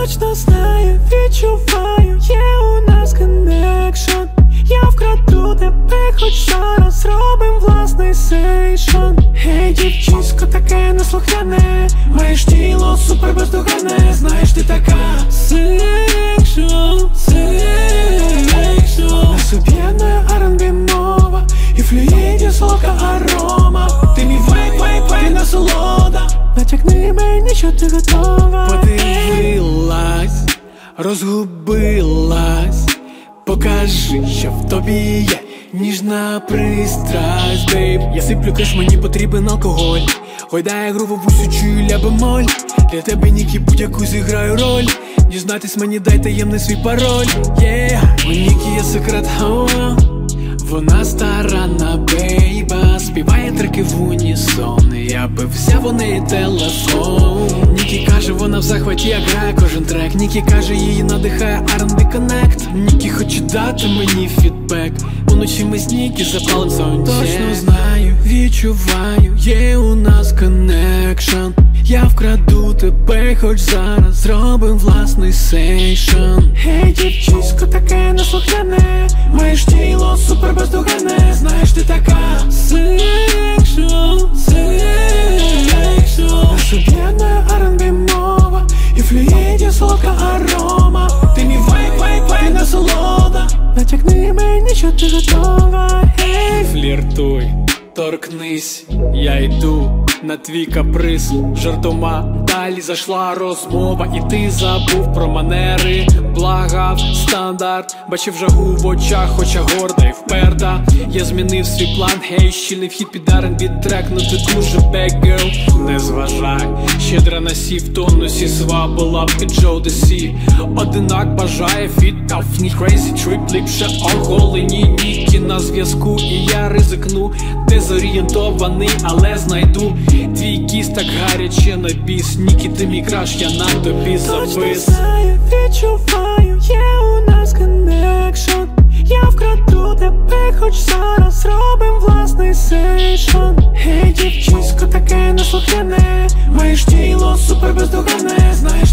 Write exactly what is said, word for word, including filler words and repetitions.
точно знаю, відчуваю, є у нас коннекшн. Я вкраду тебе, хоч зараз зробим власний сейшн. Гей, дівчисько, таке неслухняне, маєш тіло супер бездоганне. Знаєш, ти така секшуал, секшуал. Нас об'єднує ар ен бі мова і в флюїді солодка арома. Ти мій вейп, вейп, вейп, насолода. Натякни мені, що ти готова. Подивилась, розгубилась, покажи, що в тобі є ніжна пристрасть, бейб. Я сиплю кеш, мені потрібен алкоголь. Гойдає груву вусючую ля бемоль. Для тебе нікі будь-яку зіграю роль. Дізнатись мені, дай таємний свій пароль. Yeah. У Нікі є секрет, oh. Вона старанна, бейба, співає треки в унісон. Я би взяв у неї телефон. Нікі каже, вона в захваті, як грає кожен трек. Нікі каже, її надихає ар ен бі Connect. Нікі хоче дати мені фідбек. Уночі ми з Нікі запалим саундчек. Точно знаю, відчуваю, є у нас коннекшн. Я вкраду тебе, хоч зараз зробим власний сейшн. Гей, дівчисько, таке неслухняне, маєш тіло супер бездоганне. Знаєш, ти така секшуал, секшуал. Нас об'єднує ар ен бі мова і в флюїді солодка арома. Ти мій вейп, вейп, вейп, насолода. Натякни мені, що ти готова. Гей, фліртуй, торкнись, я йду на твій каприз жартома. Далі зайшла розмова, і ти забув про манери. Благав стандарт, бачив жагу в очах, хоча горда і вперта. Я змінив свій план, гей, щільний вхід під ар ен бі трек. Ну ти дуже bad girl, не зважай. Щедра на сі в тонусі, сваба лапки Джо Десі. Одинак бажає фіт, тафні, crazy trip, ліпше оголені Нікі на зв'язку. І я ризикну, дезорієнтований, але знайду твій кіс так гаряче на біс. Нікі, ти мій краш, я на тобі завис. точно знаю, відчуваю, є у нас коннекшн. Я вкраду тебе, хоч зараз зробим власний сейшн. Гей, дівчисько, таке неслухняне, маєш тіло супер бездоганне. Знаєш,